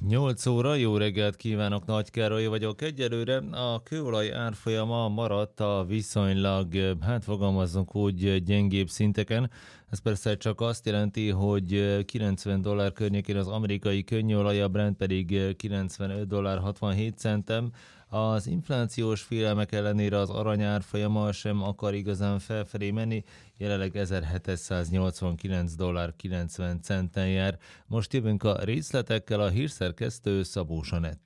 8 óra, jó reggelt kívánok, Nagy Károly vagyok. Egyelőre a kőolaj árfolyama maradt a viszonylag, hát fogalmazzunk úgy, gyengébb szinteken. Ez persze csak azt jelenti, hogy $90 környékén az amerikai könnyűolaj, a Brent pedig $95,67. Az inflációs félelmek ellenére az arany árfolyama sem akar igazán felfelé menni, jelenleg $1789,90 jár. Most jövünk a részletekkel, a hírszerkesztő Szabó Zsanett.